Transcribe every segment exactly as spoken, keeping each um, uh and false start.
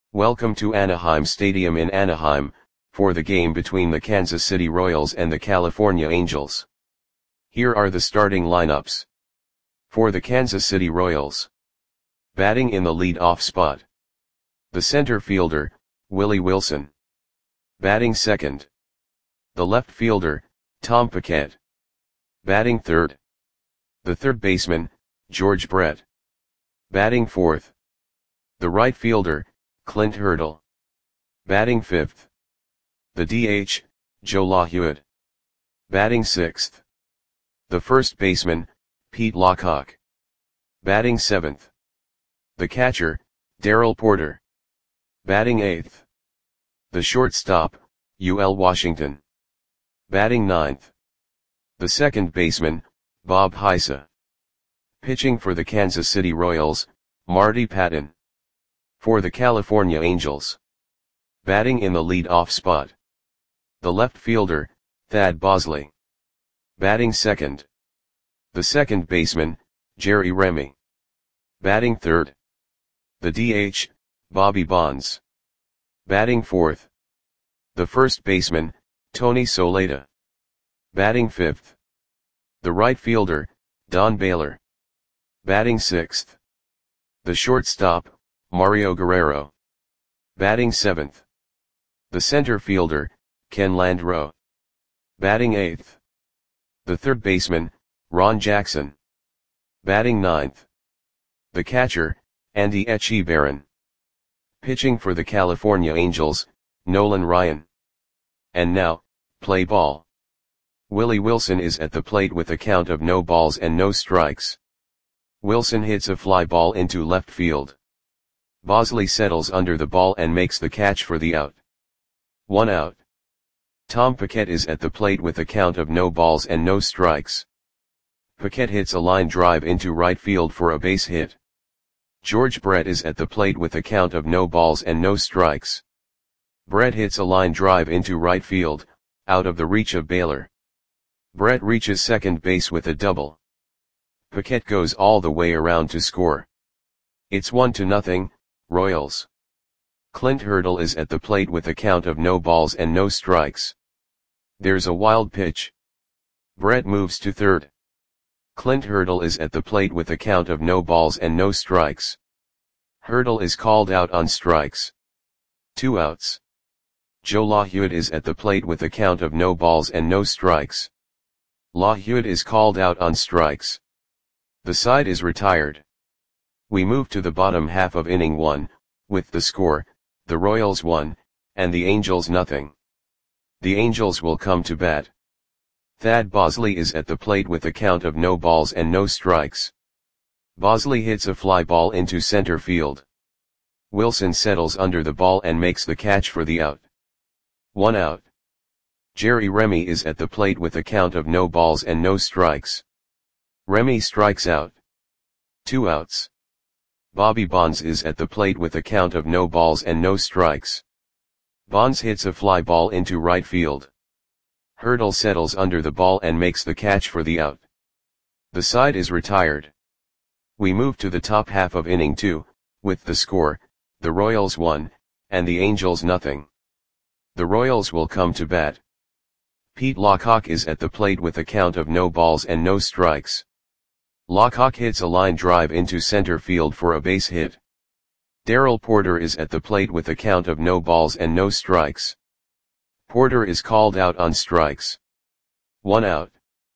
Welcome to Anaheim Stadium in Anaheim, for the game between the Kansas City Royals and the California Angels. Here are the starting lineups. For the Kansas City Royals. Batting in the lead-off spot. The center fielder, Willie Wilson. Batting second. The left fielder, Tom Paquette. Batting third. The third baseman, George Brett. Batting fourth. The right fielder, Clint Hurdle. Batting fifth. The D H, Joe LaHuet. Batting sixth. The first baseman, Pete Lockhawk. Batting seventh. The catcher, Darrell Porter. Batting eighth. The shortstop, U L Washington. Batting ninth. The second baseman, Bob Heisa. Pitching for the Kansas City Royals, Marty Patton. For the California Angels. Batting in the lead-off spot. The left fielder, Thad Bosley. Batting second. The second baseman, Jerry Remy. Batting third. The D H, Bobby Bonds. Batting fourth. The first baseman, Tony Soleta. Batting fifth. The right fielder, Don Baylor. Batting sixth. The shortstop, Mario Guerrero. Batting seventh. The center fielder, Ken Landreau. Batting eighth. The third baseman, Ron Jackson. Batting ninth. The catcher, Andy Etchebarren. Pitching for the California Angels, Nolan Ryan. And now, play ball. Willie Wilson is at the plate with a count of no balls and no strikes. Wilson hits a fly ball into left field. Bosley settles under the ball and makes the catch for the out. One out. Tom Paquette is at the plate with a count of no balls and no strikes. Paquette hits a line drive into right field for a base hit. George Brett is at the plate with a count of no balls and no strikes. Brett hits a line drive into right field, out of the reach of Baylor. Brett reaches second base with a double. Paquette goes all the way around to score. It's one to nothing, Royals. Clint Hurdle is at the plate with a count of no balls and no strikes. There's a wild pitch. Brett moves to third. Clint Hurdle is at the plate with a count of no balls and no strikes. Hurdle is called out on strikes. Two outs. Joe LaHuet is at the plate with a count of no balls and no strikes. LaHuet is called out on strikes. The side is retired. We move to the bottom half of inning one, with the score, the Royals one, and the Angels nothing. The Angels will come to bat. Thad Bosley is at the plate with a count of no balls and no strikes. Bosley hits a fly ball into center field. Wilson settles under the ball and makes the catch for the out. One out. Jerry Remy is at the plate with a count of no balls and no strikes. Remy strikes out. Two outs. Bobby Bonds is at the plate with a count of no balls and no strikes. Bonds hits a fly ball into right field. Hurdle settles under the ball and makes the catch for the out. The side is retired. We move to the top half of inning two, with the score, the Royals one, and the Angels nothing. The Royals will come to bat. Pete Lockhawk is at the plate with a count of no balls and no strikes. Lockhawk hits a line drive into center field for a base hit. Darrell Porter is at the plate with a count of no balls and no strikes. Porter is called out on strikes. One out.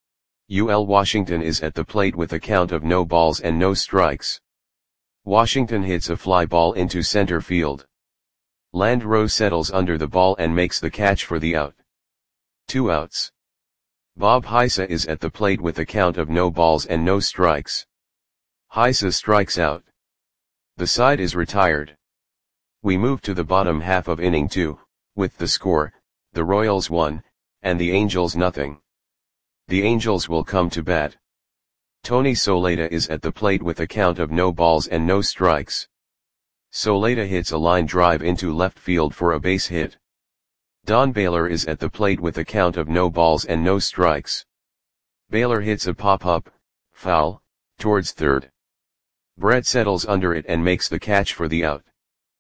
U L Washington is at the plate with a count of no balls and no strikes. Washington hits a fly ball into center field. Landreau settles under the ball and makes the catch for the out. Two outs. Bob Heisa is at the plate with a count of no balls and no strikes. Heisa strikes out. The side is retired. We move to the bottom half of inning two, with the score, the Royals one, and the Angels nothing. The Angels will come to bat. Tony Soleta is at the plate with a count of no balls and no strikes. Soleta hits a line drive into left field for a base hit. Don Baylor is at the plate with a count of no balls and no strikes. Baylor hits a pop-up, foul, towards third. Brett settles under it and makes the catch for the out.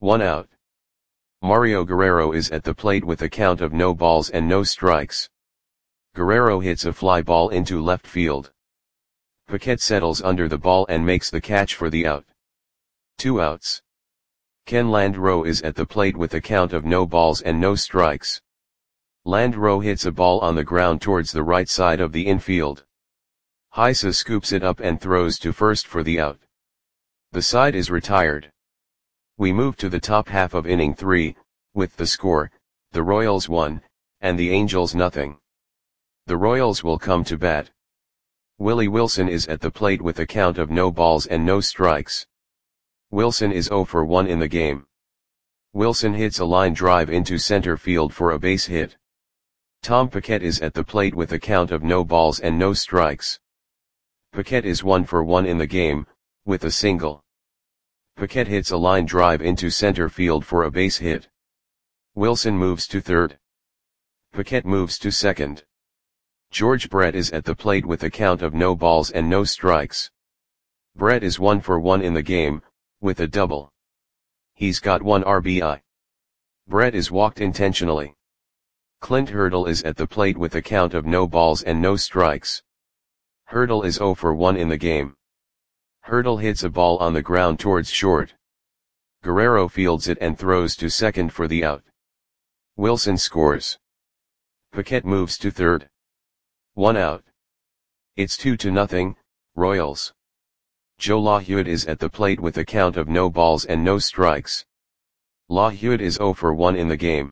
One out. Mario Guerrero is at the plate with a count of no balls and no strikes. Guerrero hits a fly ball into left field. Paquette settles under the ball and makes the catch for the out. Two outs. Ken Landreau is at the plate with a count of no balls and no strikes. Landreau hits a ball on the ground towards the right side of the infield. Heise scoops it up and throws to first for the out. The side is retired. We move to the top half of inning three, with the score, the Royals one, and the Angels nothing. The Royals will come to bat. Willie Wilson is at the plate with a count of no balls and no strikes. Wilson is oh for one in the game. Wilson hits a line drive into center field for a base hit. Tom Paquette is at the plate with a count of no balls and no strikes. Paquette is one for one in the game, with a single. Paquette hits a line drive into center field for a base hit. Wilson moves to third. Paquette moves to second. George Brett is at the plate with a count of no balls and no strikes. Brett is one for one in the game, with a double. He's got one R B I. Brett is walked intentionally. Clint Hurdle is at the plate with a count of no balls and no strikes. Hurdle is oh for one in the game. Hurdle hits a ball on the ground towards short. Guerrero fields it and throws to second for the out. Wilson scores. Paquette moves to third. One out. It's two to nothing, Royals. Joe LaHude is at the plate with a count of no balls and no strikes. LaHude is oh for one in the game.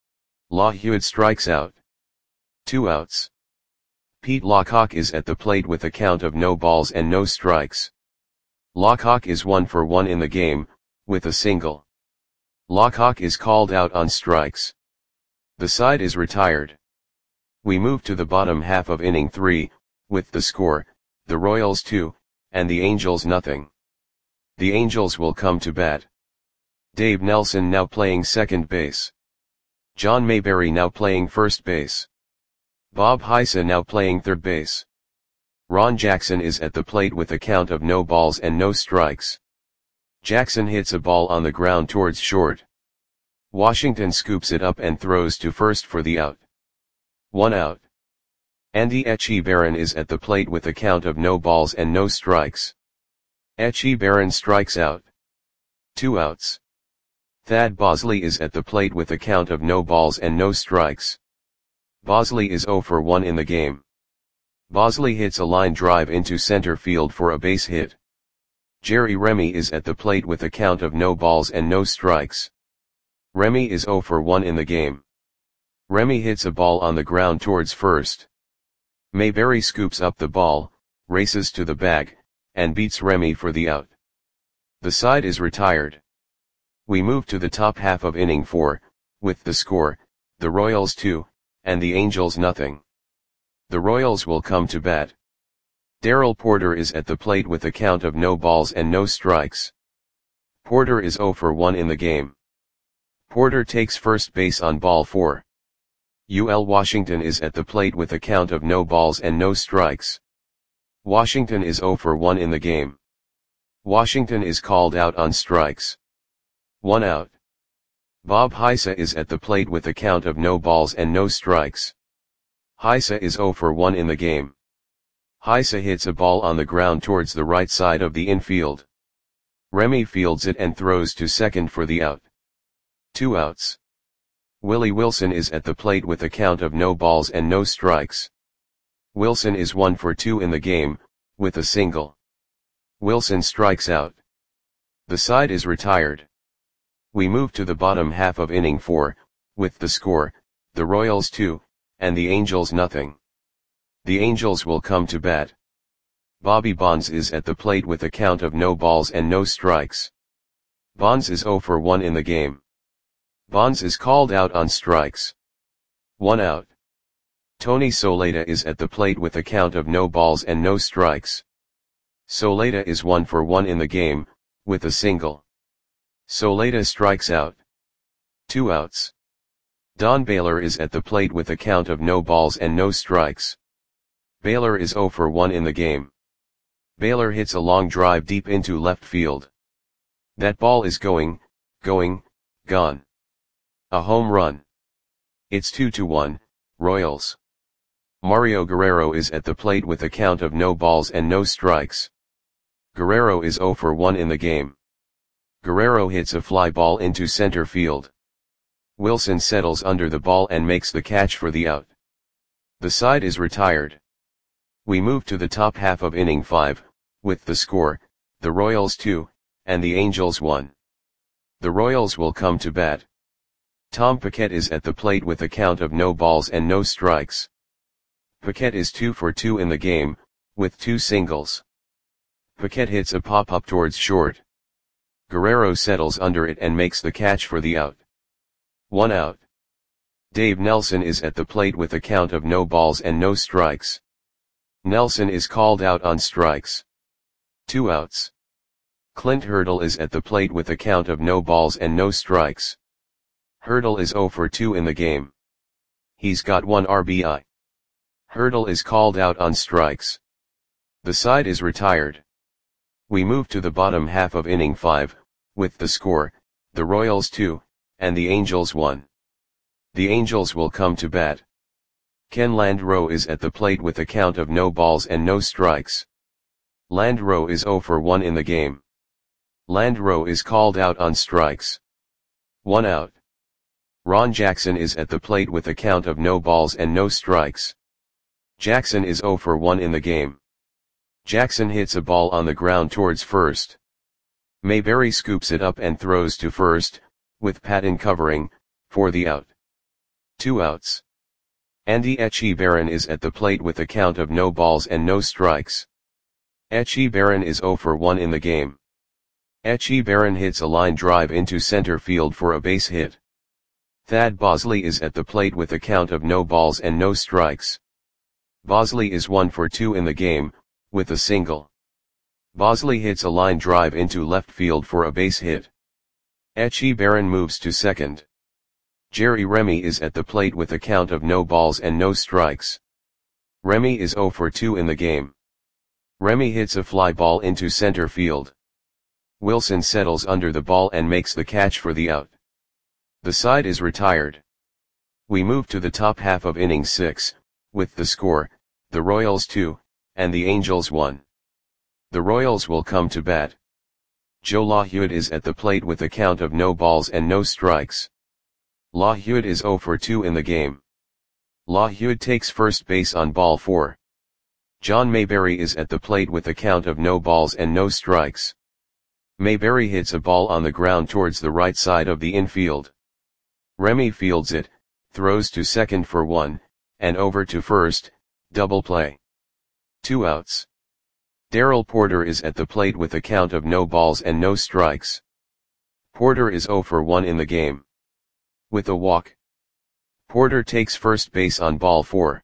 LaHude strikes out. Two outs. Pete Lockhawk is at the plate with a count of no balls and no strikes. Lockhawk is one for one in the game, with a single. Lockhawk is called out on strikes. The side is retired. We move to the bottom half of inning three, with the score, the Royals two, and the Angels nothing. The Angels will come to bat. Dave Nelson now playing second base. John Mayberry now playing first base. Bob Heise now playing third base. Ron Jackson is at the plate with a count of no balls and no strikes. Jackson hits a ball on the ground towards short. Washington scoops it up and throws to first for the out. One out. Andy Etchebarren is at the plate with a count of no balls and no strikes. Etchebarren strikes out. Two outs. Thad Bosley is at the plate with a count of no balls and no strikes. Bosley is oh for one in the game. Bosley hits a line drive into center field for a base hit. Jerry Remy is at the plate with a count of no balls and no strikes. Remy is oh for one in the game. Remy hits a ball on the ground towards first. Mayberry scoops up the ball, races to the bag, and beats Remy for the out. The side is retired. We move to the top half of inning four, with the score, the Royals two, and the Angels nothing. The Royals will come to bat. Darrell Porter is at the plate with a count of no balls and no strikes. Porter is oh for one in the game. Porter takes first base on ball four. U L Washington is at the plate with a count of no balls and no strikes. Washington is oh for one in the game. Washington is called out on strikes. One out. Bob Heise is at the plate with a count of no balls and no strikes. Heise is oh for one in the game. Heise hits a ball on the ground towards the right side of the infield. Remy fields it and throws to second for the out. Two outs. Willie Wilson is at the plate with a count of no balls and no strikes. Wilson is one for two in the game, with a single. Wilson strikes out. The side is retired. We move to the bottom half of inning four, with the score, the Royals two, and the Angels nothing. The Angels will come to bat. Bobby Bonds is at the plate with a count of no balls and no strikes. Bonds is oh for one in the game. Bonds is called out on strikes. One out. Tony Soleta is at the plate with a count of no balls and no strikes. Soleta is one for one in the game, with a single. Soleta strikes out. Two outs. Don Baylor is at the plate with a count of no balls and no strikes. Baylor is oh for one in the game. Baylor hits a long drive deep into left field. That ball is going, going, gone. A home run. It's two to one, Royals. Mario Guerrero is at the plate with a count of no balls and no strikes. Guerrero is zero for one in the game. Guerrero hits a fly ball into center field. Wilson settles under the ball and makes the catch for the out. The side is retired. We move to the top half of inning five, with the score, the Royals two, and the Angels one. The Royals will come to bat. Tom Paquette is at the plate with a count of no balls and no strikes. Paquette is two for two in the game, with two singles. Paquette hits a pop-up towards short. Guerrero settles under it and makes the catch for the out. One out. Dave Nelson is at the plate with a count of no balls and no strikes. Nelson is called out on strikes. Two outs. Clint Hurdle is at the plate with a count of no balls and no strikes. Hurdle is zero for two in the game. He's got one R B I. Hurdle is called out on strikes. The side is retired. We move to the bottom half of inning five, with the score, the Royals two, and the Angels one. The Angels will come to bat. Ken Landreau is at the plate with a count of no balls and no strikes. Landreau is zero for one in the game. Landreau is called out on strikes. One out. Ron Jackson is at the plate with a count of no balls and no strikes. Jackson is zero for one in the game. Jackson hits a ball on the ground towards first. Mayberry scoops it up and throws to first, with Patton covering, for the out. Two outs. Andy Echeverren is at the plate with a count of no balls and no strikes. Echeverren is zero for one in the game. Echeverren hits a line drive into center field for a base hit. Thad Bosley is at the plate with a count of no balls and no strikes. Bosley is one for two in the game, with a single. Bosley hits a line drive into left field for a base hit. Echeverren moves to second. Jerry Remy is at the plate with a count of no balls and no strikes. Remy is zero for two in the game. Remy hits a fly ball into center field. Wilson settles under the ball and makes the catch for the out. The side is retired. We move to the top half of inning six, with the score, the Royals two, and the Angels one. The Royals will come to bat. Joe LaHude is at the plate with a count of no balls and no strikes. LaHude is zero for two in the game. LaHude takes first base on ball four. John Mayberry is at the plate with a count of no balls and no strikes. Mayberry hits a ball on the ground towards the right side of the infield. Remy fields it, throws to second for one, and over to first, double play. Two outs. Darrell Porter is at the plate with a count of no balls and no strikes. Porter is zero for one in the game. With a walk. Porter takes first base on ball four.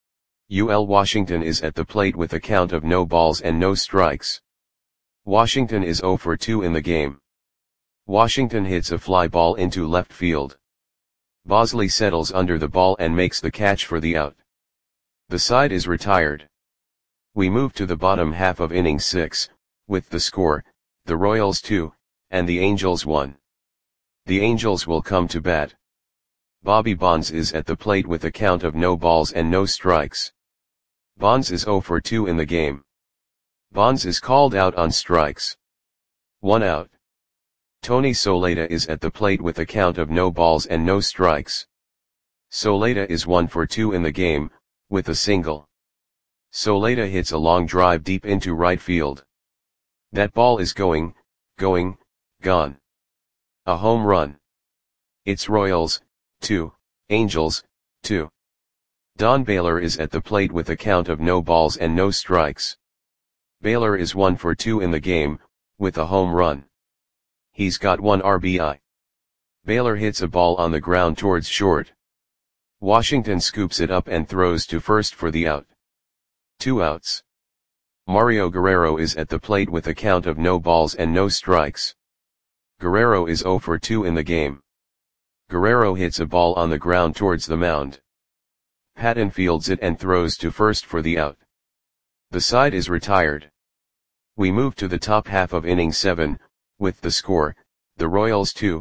U L Washington is at the plate with a count of no balls and no strikes. Washington is zero for two in the game. Washington hits a fly ball into left field. Bosley settles under the ball and makes the catch for the out. The side is retired. We move to the bottom half of inning six, with the score, the Royals two, and the Angels one. The Angels will come to bat. Bobby Bonds is at the plate with a count of no balls and no strikes. Bonds is zero for two in the game. Bonds is called out on strikes. One out. Tony Soleta is at the plate with a count of no balls and no strikes. Soleta is one for two in the game, with a single. Soleta hits a long drive deep into right field. That ball is going, going, gone. A home run. It's Royals, two, Angels, two. Don Baylor is at the plate with a count of no balls and no strikes. Baylor is one for two in the game, with a home run. He's got one R B I. Baylor hits a ball on the ground towards short. Washington scoops it up and throws to first for the out. Two outs. Mario Guerrero is at the plate with a count of no balls and no strikes. Guerrero is zero for two in the game. Guerrero hits a ball on the ground towards the mound. Patton fields it and throws to first for the out. The side is retired. We move to the top half of inning seven, with the score, the Royals two,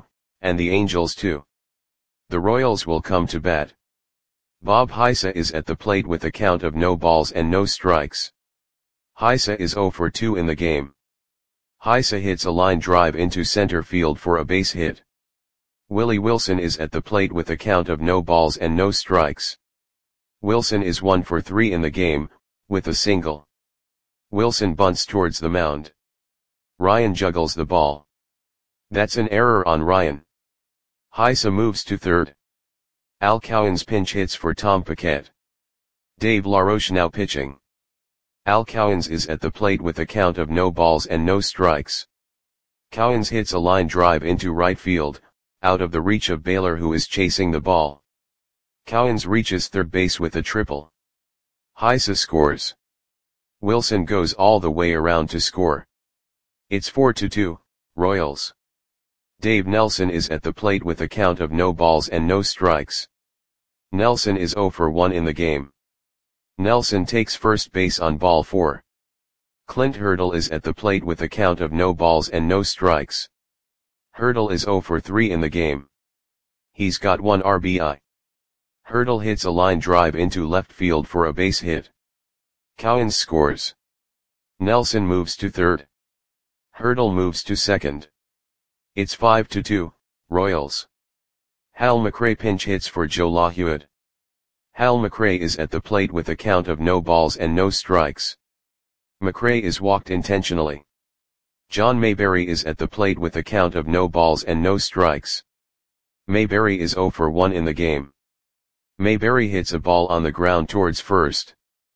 and the Angels two. The Royals will come to bat. Bob Heisa is at the plate with a count of no balls and no strikes. Heisa is zero for two in the game. Heisa hits a line drive into center field for a base hit. Willie Wilson is at the plate with a count of no balls and no strikes. Wilson is one for three in the game, with a single. Wilson bunts towards the mound. Ryan juggles the ball. That's an error on Ryan. Heisa moves to third. Al Cowens pinch hits for Tom Paquette. Dave LaRoche now pitching. Al Cowens is at the plate with a count of no balls and no strikes. Cowens hits a line drive into right field, out of the reach of Baylor, who is chasing the ball. Cowens reaches third base with a triple. Heisa scores. Wilson goes all the way around to score. It's four to two, Royals. Dave Nelson is at the plate with a count of no balls and no strikes. Nelson is zero for one in the game. Nelson takes first base on ball four. Clint Hurdle is at the plate with a count of no balls and no strikes. Hurdle is zero for three in the game. He's got one R B I. Hurdle hits a line drive into left field for a base hit. Cowens scores. Nelson moves to third. Hurdle moves to second. It's five to two, Royals. Hal McRae pinch hits for Joe LaHuad. Hal McRae is at the plate with a count of no balls and no strikes. McRae is walked intentionally. John Mayberry is at the plate with a count of no balls and no strikes. Mayberry is zero for one in the game. Mayberry hits a ball on the ground towards first.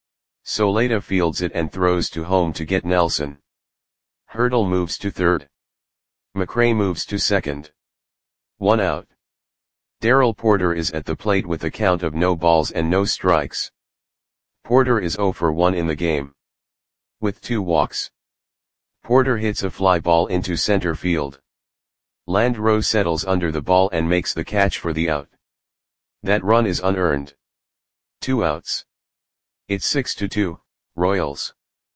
Soleta fields it and throws to home to get Nelson. Hurdle moves to third. McRae moves to second. One out. Darrell Porter is at the plate with a count of no balls and no strikes. Porter is zero for one in the game. With two walks. Porter hits a fly ball into center field. Landreau settles under the ball and makes the catch for the out. That run is unearned. Two outs. It's six to two, Royals.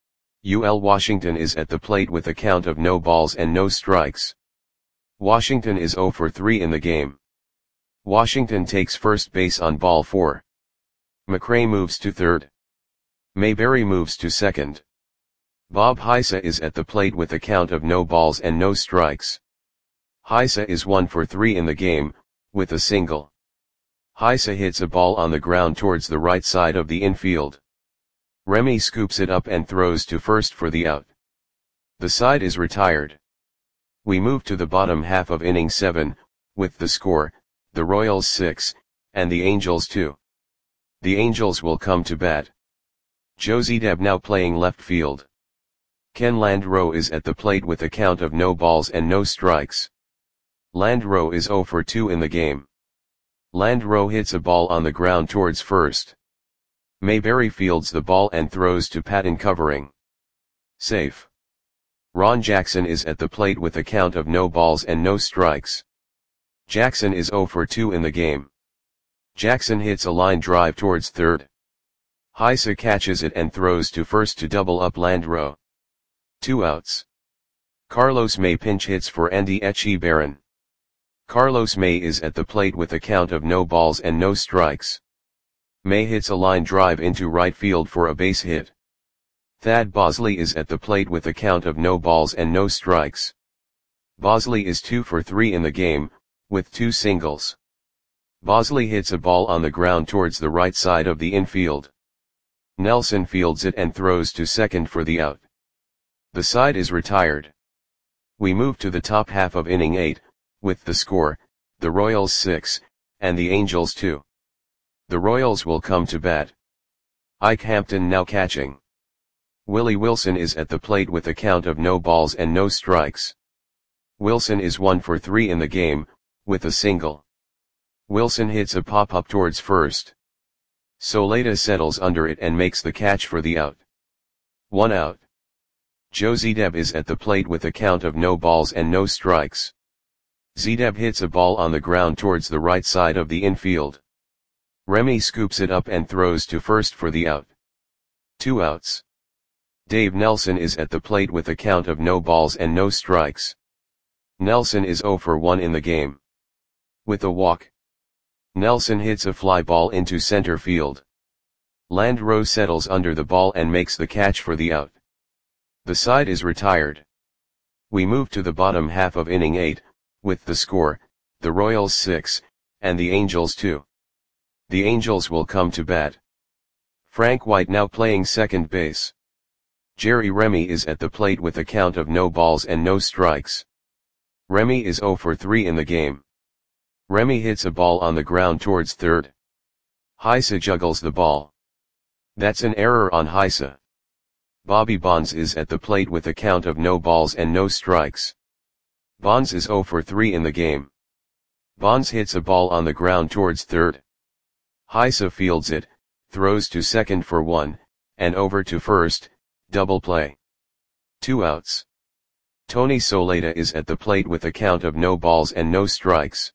U L Washington is at the plate with a count of no balls and no strikes. Washington is zero for three in the game. Washington takes first base on ball four. McRae moves to third. Mayberry moves to second. Bob Heisa is at the plate with a count of no balls and no strikes. Heisa is one for three in the game, with a single. Heisa hits a ball on the ground towards the right side of the infield. Remy scoops it up and throws to first for the out. The side is retired. We move to the bottom half of inning seven, with the score, the Royals six, and the Angels two. The Angels will come to bat. Joe Zedeb now playing left field. Ken Landreau is at the plate with a count of no balls and no strikes. Landreau is zero for two in the game. Landreau hits a ball on the ground towards first. Mayberry fields the ball and throws to Patton covering. Safe. Ron Jackson is at the plate with a count of no balls and no strikes. Jackson is zero for two in the game. Jackson hits a line drive towards third. Heisa catches it and throws to first to double up Landreau. Two outs. Carlos May pinch hits for Andy Etchebarren. Carlos May is at the plate with a count of no balls and no strikes. May hits a line drive into right field for a base hit. Thad Bosley is at the plate with a count of no balls and no strikes. Bosley is two for three in the game, with two singles. Bosley hits a ball on the ground towards the right side of the infield. Nelson fields it and throws to second for the out. The side is retired. We move to the top half of inning eight, with the score, the Royals six, and the Angels two. The Royals will come to bat. Ike Hampton now catching. Willie Wilson is at the plate with a count of no balls and no strikes. Wilson is one for three in the game, with a single. Wilson hits a pop-up towards first. Soleta settles under it and makes the catch for the out. One out. Joe Zedeb is at the plate with a count of no balls and no strikes. Zedeb hits a ball on the ground towards the right side of the infield. Remy scoops it up and throws to first for the out. Two outs. Dave Nelson is at the plate with a count of no balls and no strikes. Nelson is zero for one in the game. With a walk, Nelson hits a fly ball into center field. Landreau settles under the ball and makes the catch for the out. The side is retired. We move to the bottom half of inning eight, with the score, the Royals six, and the Angels two. The Angels will come to bat. Frank White now playing second base. Jerry Remy is at the plate with a count of no balls and no strikes. Remy is oh for three in the game. Remy hits a ball on the ground towards third. Heise juggles the ball. That's an error on Heise. Bobby Bonds is at the plate with a count of no balls and no strikes. Bonds is oh for three in the game. Bonds hits a ball on the ground towards third. Heise fields it, throws to second for one, and over to first, double play. Two outs. Tony Soleta is at the plate with a count of no balls and no strikes.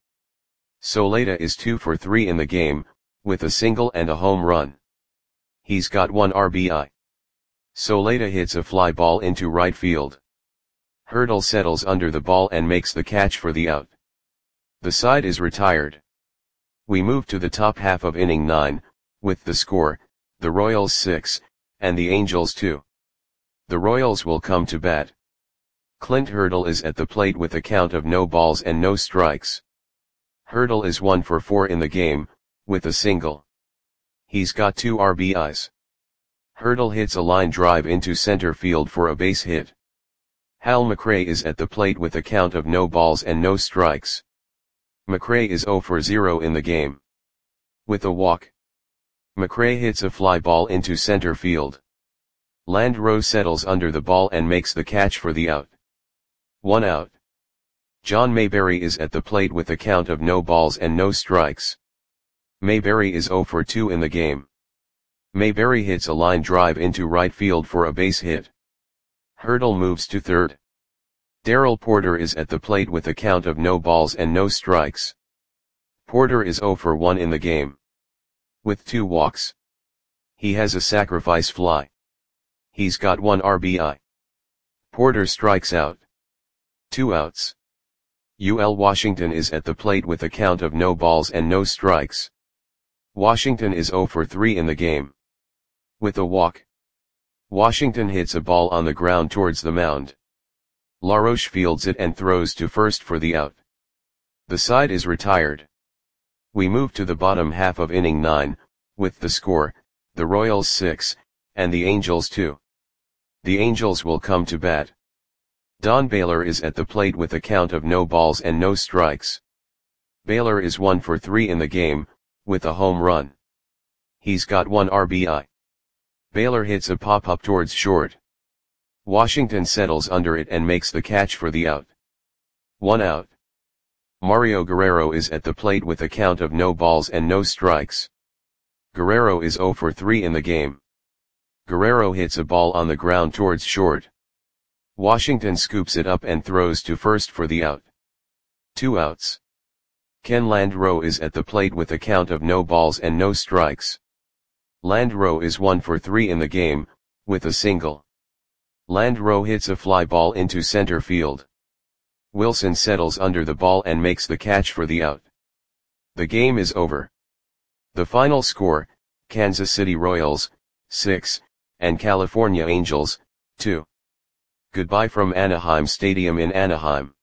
Soleta is two for three in the game, with a single and a home run. He's got one R B I. Soleta hits a fly ball into right field. Hurdle settles under the ball and makes the catch for the out. The side is retired. We move to the top half of inning nine, with the score, the Royals six, and the Angels two. The Royals will come to bat. Clint Hurdle is at the plate with a count of no balls and no strikes. Hurdle is one for four in the game, with a single. He's got two R B Is. Hurdle hits a line drive into center field for a base hit. Hal McRae is at the plate with a count of no balls and no strikes. McRae is oh for zero in the game. With a walk, McRae hits a fly ball into center field. Landreau settles under the ball and makes the catch for the out. One out. John Mayberry is at the plate with a count of no balls and no strikes. Mayberry is oh for two in the game. Mayberry hits a line drive into right field for a base hit. Hurdle moves to third. Darrell Porter is at the plate with a count of no balls and no strikes. Porter is oh for one in the game. With two walks, he has a sacrifice fly. He's got one R B I. Porter strikes out. Two outs. U L Washington is at the plate with a count of no balls and no strikes. Washington is oh for three in the game. With a walk, Washington hits a ball on the ground towards the mound. LaRoche fields it and throws to first for the out. The side is retired. We move to the bottom half of inning nine, with the score, the Royals six, and the Angels two. The Angels will come to bat. Don Baylor is at the plate with a count of no balls and no strikes. Baylor is one for three in the game, with a home run. He's got one R B I. Baylor hits a pop-up towards short. Washington settles under it and makes the catch for the out. One out. Mario Guerrero is at the plate with a count of no balls and no strikes. Guerrero is oh for three in the game. Guerrero hits a ball on the ground towards short. Washington scoops it up and throws to first for the out. Two outs. Ken Landreau is at the plate with a count of no balls and no strikes. Landreau is one for three in the game, with a single. Landreau hits a fly ball into center field. Wilson settles under the ball and makes the catch for the out. The game is over. The final score, Kansas City Royals, six, and California Angels, two. Goodbye from Anaheim Stadium in Anaheim.